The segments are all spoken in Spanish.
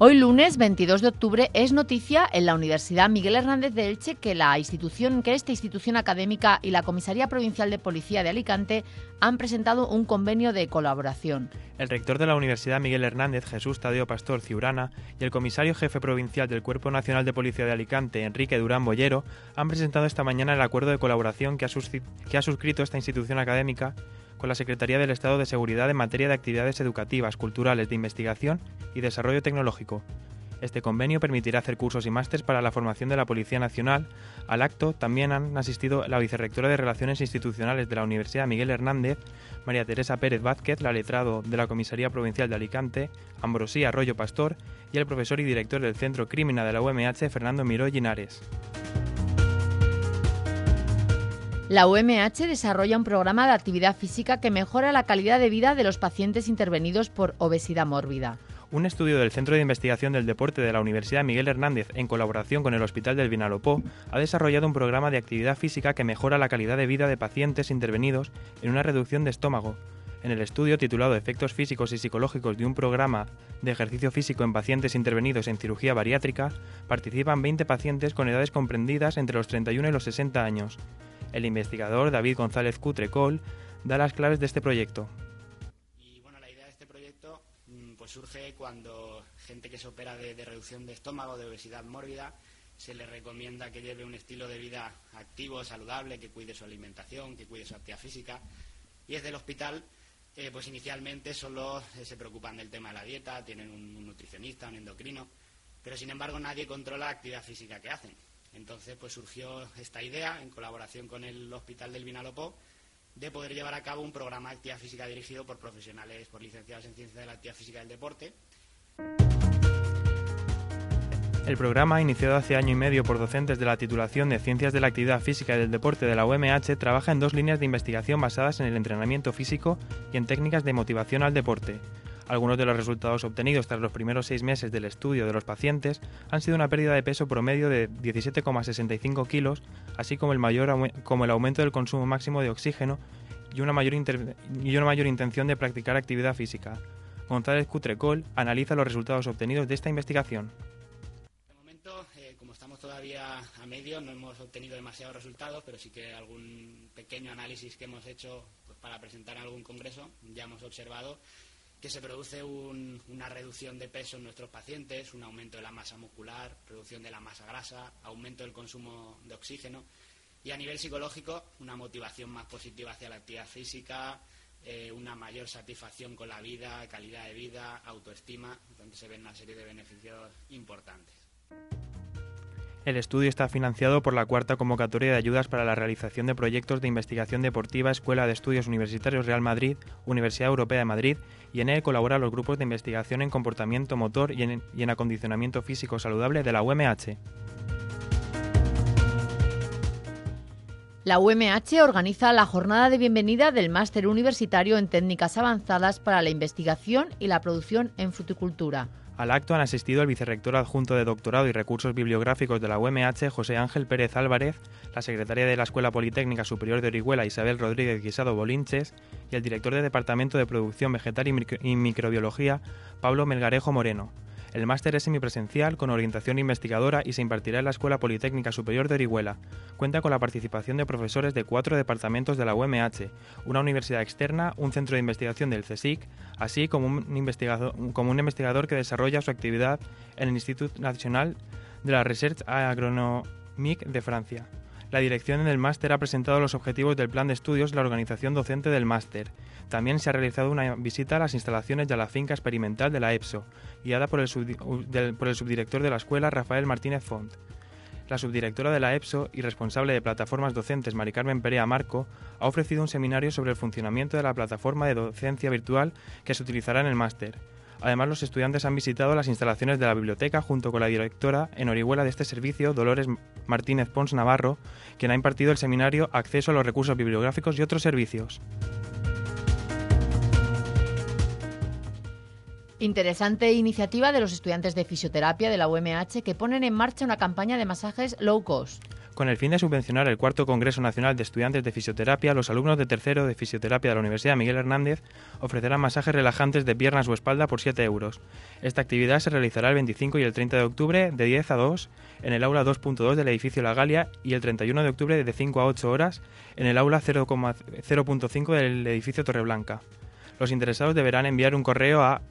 Hoy lunes 22 de octubre es noticia en la Universidad Miguel Hernández de Elche que esta institución académica y la Comisaría Provincial de Policía de Alicante han presentado un convenio de colaboración. El rector de la Universidad Miguel Hernández, Jesús Tadeo Pastor Ciurana, y el comisario jefe provincial del Cuerpo Nacional de Policía de Alicante, Enrique Durán Bollero, han presentado esta mañana el acuerdo de colaboración que ha suscrito esta institución académica con la Secretaría del Estado de Seguridad en materia de actividades educativas, culturales, de investigación y desarrollo tecnológico. Este convenio permitirá hacer cursos y másters para la formación de la Policía Nacional. Al acto también han asistido la vicerrectora de Relaciones Institucionales de la Universidad Miguel Hernández, María Teresa Pérez Vázquez, la letrado de la Comisaría Provincial de Alicante, Ambrosía Arroyo Pastor, y el profesor y director del Centro Crímina de la UMH, Fernando Miró Linares. La UMH desarrolla un programa de actividad física que mejora la calidad de vida de los pacientes intervenidos por obesidad mórbida. Un estudio del Centro de Investigación del Deporte de la Universidad Miguel Hernández, en colaboración con el Hospital del Vinalopó, ha desarrollado un programa de actividad física que mejora la calidad de vida de pacientes intervenidos en una reducción de estómago. En el estudio, titulado Efectos físicos y psicológicos de un programa de ejercicio físico en pacientes intervenidos en cirugía bariátrica, participan 20 pacientes con edades comprendidas entre los 31 y los 60 años. El investigador David González Cutrecol da las claves de este proyecto. Y bueno, la idea de este proyecto pues surge cuando gente que se opera de reducción de estómago, de obesidad mórbida, se le recomienda que lleve un estilo de vida activo, saludable, que cuide su alimentación, que cuide su actividad física. Y desde el hospital, pues inicialmente solo se preocupan del tema de la dieta, tienen un nutricionista, un endocrino, pero sin embargo nadie controla la actividad física que hacen. Entonces pues surgió esta idea, en colaboración con el Hospital del Vinalopó, de poder llevar a cabo un programa de actividad física dirigido por profesionales, por licenciados en Ciencias de la Actividad Física y del Deporte. El programa, iniciado hace año y medio por docentes de la titulación de Ciencias de la Actividad Física y del Deporte de la UMH, trabaja en 2 líneas de investigación basadas en el entrenamiento físico y en técnicas de motivación al deporte. Algunos de los resultados obtenidos tras los primeros 6 meses del estudio de los pacientes han sido una pérdida de peso promedio de 17,65 kilos, así como el aumento del consumo máximo de oxígeno y una mayor intención de practicar actividad física. González Cutrecol analiza los resultados obtenidos de esta investigación. De momento, como estamos todavía a medio, no hemos obtenido demasiados resultados, pero sí que algún pequeño análisis que hemos hecho pues, para presentar en algún congreso, ya hemos observado que se produce una reducción de peso en nuestros pacientes, un aumento de la masa muscular, reducción de la masa grasa, aumento del consumo de oxígeno y a nivel psicológico una motivación más positiva hacia la actividad física, una mayor satisfacción con la vida, calidad de vida, autoestima, donde se ven una serie de beneficios importantes. El estudio está financiado por la 4ª convocatoria de ayudas para la realización de proyectos de investigación deportiva Escuela de Estudios Universitarios Real Madrid, Universidad Europea de Madrid, y en él colaboran los grupos de investigación en comportamiento motor y en acondicionamiento físico saludable de la UMH. La UMH organiza la jornada de bienvenida del Máster Universitario en Técnicas Avanzadas para la Investigación y la Producción en Fruticultura. Al acto han asistido el vicerrector adjunto de Doctorado y Recursos Bibliográficos de la UMH, José Ángel Pérez Álvarez, la secretaria de la Escuela Politécnica Superior de Orihuela, Isabel Rodríguez Guisado Bolinches, y el director de Departamento de Producción Vegetal y Microbiología, Pablo Melgarejo Moreno. El máster es semipresencial, con orientación investigadora y se impartirá en la Escuela Politécnica Superior de Orihuela. Cuenta con la participación de profesores de 4 departamentos de la UMH, una universidad externa, un centro de investigación del CSIC, así como un investigador que desarrolla su actividad en el Institut National de la Recherche Agronomique de Francia. La dirección del máster ha presentado los objetivos del plan de estudios y la organización docente del máster. También se ha realizado una visita a las instalaciones de la finca experimental de la EPSO, guiada por el subdirector de la escuela, Rafael Martínez Font. La subdirectora de la EPSO y responsable de plataformas docentes, Mari Carmen Perea Marco, ha ofrecido un seminario sobre el funcionamiento de la plataforma de docencia virtual que se utilizará en el máster. Además, los estudiantes han visitado las instalaciones de la biblioteca junto con la directora en Orihuela de este servicio, Dolores Martínez Pons Navarro, quien ha impartido el seminario Acceso a los recursos bibliográficos y otros servicios. Interesante iniciativa de los estudiantes de fisioterapia de la UMH que ponen en marcha una campaña de masajes low cost. Con el fin de subvencionar el cuarto Congreso Nacional de Estudiantes de Fisioterapia, los alumnos de tercero de Fisioterapia de la Universidad Miguel Hernández ofrecerán masajes relajantes de piernas o espalda por 7 euros. Esta actividad se realizará el 25 y el 30 de octubre de 10 a 2 en el aula 2.2 del edificio La Galia y el 31 de octubre de 5 a 8 horas en el aula 0.5 del edificio Torreblanca. Los interesados deberán enviar un correo a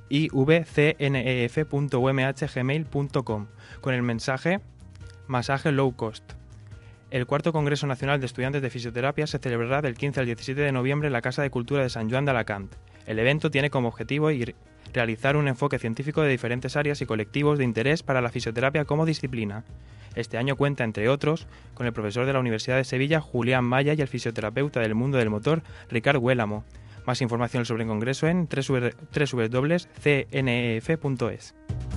ivcnef.umh@gmail.com con el mensaje Masaje Low Cost. El cuarto Congreso Nacional de Estudiantes de Fisioterapia se celebrará del 15 al 17 de noviembre en la Casa de Cultura de Sant Joan d'Alacant. El evento tiene como objetivo realizar un enfoque científico de diferentes áreas y colectivos de interés para la fisioterapia como disciplina. Este año cuenta, entre otros, con el profesor de la Universidad de Sevilla, Julián Maya, y el fisioterapeuta del mundo del motor, Ricard Huélamo. Más información sobre el congreso en www.cnef.es.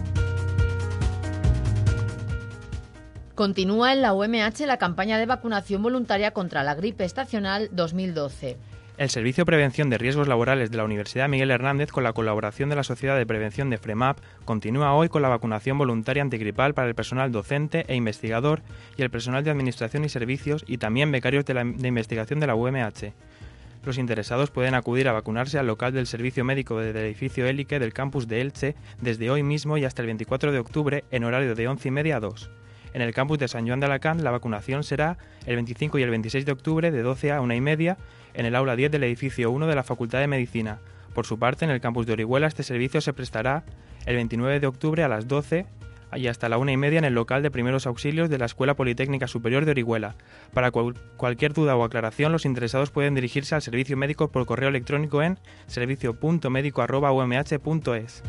Continúa en la UMH la campaña de vacunación voluntaria contra la gripe estacional 2012. El Servicio de Prevención de Riesgos Laborales de la Universidad Miguel Hernández, con la colaboración de la Sociedad de Prevención de FREMAP, continúa hoy con la vacunación voluntaria antigripal para el personal docente e investigador y el personal de Administración y Servicios y también becarios de investigación de la UMH. Los interesados pueden acudir a vacunarse al local del Servicio Médico del edificio Élique del campus de Elche desde hoy mismo y hasta el 24 de octubre en horario de 11:30 a 2. En el campus de Sant Joan d'Alacant la vacunación será el 25 y el 26 de octubre de 12 a 1:30 en el aula 10 del edificio 1 de la Facultad de Medicina. Por su parte, en el campus de Orihuela este servicio se prestará el 29 de octubre a las 12 y hasta la 1:30 en el local de primeros auxilios de la Escuela Politécnica Superior de Orihuela. Para cualquier duda o aclaración, los interesados pueden dirigirse al servicio médico por correo electrónico en servicio.medico@umh.es.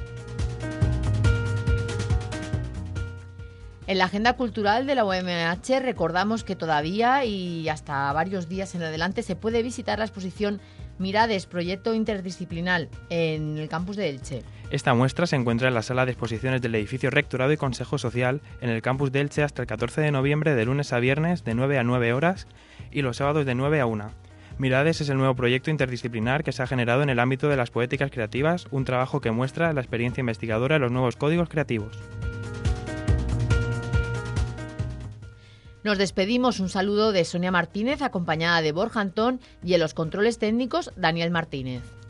En la agenda cultural de la UMH recordamos que todavía y hasta varios días en adelante se puede visitar la exposición Mirades, proyecto interdisciplinar, en el campus de Elche. Esta muestra se encuentra en la sala de exposiciones del edificio Rectorado y Consejo Social en el campus de Elche hasta el 14 de noviembre de lunes a viernes de 9 a 9 horas y los sábados de 9 a 1. Mirades es el nuevo proyecto interdisciplinar que se ha generado en el ámbito de las poéticas creativas, un trabajo que muestra la experiencia investigadora de los nuevos códigos creativos. Nos despedimos, un saludo de Sonia Martínez acompañada de Borja Antón y en los controles técnicos Daniel Martínez.